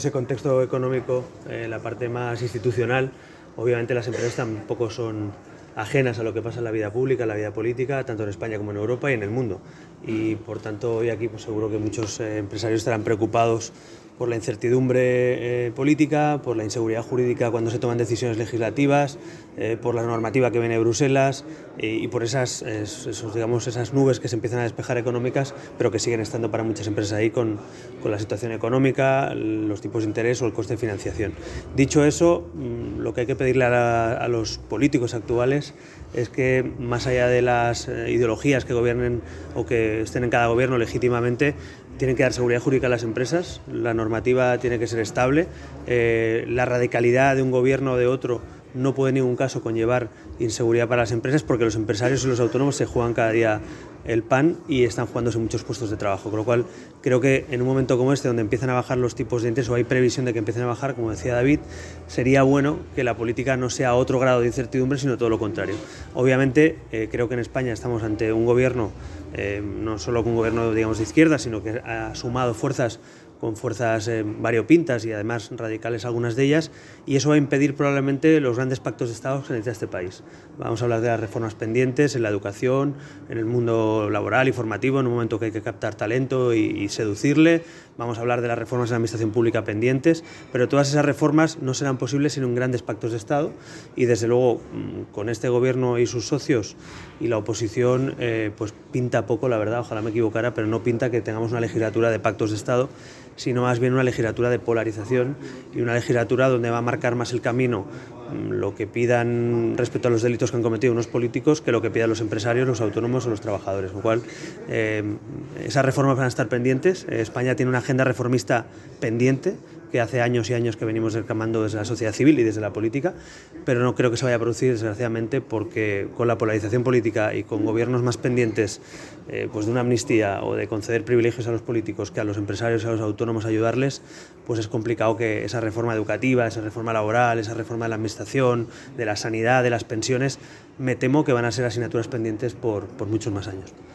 Ese contexto económico, la parte más institucional, obviamente las empresas tampoco son ajenas a lo que pasa en la vida pública, en la vida política, tanto en España como en Europa y en el mundo. Y por tanto hoy aquí pues seguro que muchos empresarios estarán preocupados por la incertidumbre política, por la inseguridad jurídica cuando se toman decisiones legislativas, por la normativa que viene de Bruselas y por esas nubes que se empiezan a despejar económicas, pero que siguen estando para muchas empresas ahí con la situación económica, los tipos de interés o el coste de financiación. Dicho eso, lo que hay que pedirle a los políticos actuales es que, más allá de las ideologías que gobiernen o que estén en cada gobierno legítimamente, tienen que dar seguridad jurídica a las empresas, la normativa tiene que ser estable, la radicalidad de un gobierno o de otro no puede en ningún caso conllevar inseguridad para las empresas, porque los empresarios y los autónomos se juegan cada día el pan y están jugándose muchos puestos de trabajo, con lo cual creo que en un momento como este, donde empiezan a bajar los tipos de interés o hay previsión de que empiecen a bajar, como decía David, sería bueno que la política no sea otro grado de incertidumbre, sino todo lo contrario. Obviamente creo que en España estamos ante un gobierno, no solo un gobierno digamos de izquierda, sino que ha sumado fuerzas variopintas y además radicales algunas de ellas, y eso va a impedir probablemente los grandes pactos de Estado que necesita este país. Vamos a hablar de las reformas pendientes en la educación, en el mundo laboral y formativo, en un momento que hay que captar talento y seducirle. Vamos a hablar de las reformas en la administración pública pendientes, pero todas esas reformas no serán posibles sin grandes pactos de Estado, y desde luego con este gobierno y sus socios y la oposición pues pinta poco, la verdad, ojalá me equivocara, pero no pinta que tengamos una legislatura de pactos de Estado, sino más bien una legislatura de polarización y una legislatura donde va a marcar más el camino lo que pidan respecto a los delitos que han cometido unos políticos que lo que pidan los empresarios, los autónomos o los trabajadores. Con lo cual, esas reformas van a estar pendientes. España tiene una agenda reformista pendiente que hace años y años que venimos reclamando desde la sociedad civil y desde la política, pero no creo que se vaya a producir, desgraciadamente, porque con la polarización política y con gobiernos más pendientes pues de una amnistía o de conceder privilegios a los políticos que a los empresarios y a los autónomos ayudarles, pues es complicado que esa reforma educativa, esa reforma laboral, esa reforma de la administración, de la sanidad, de las pensiones, me temo que van a ser asignaturas pendientes por muchos más años.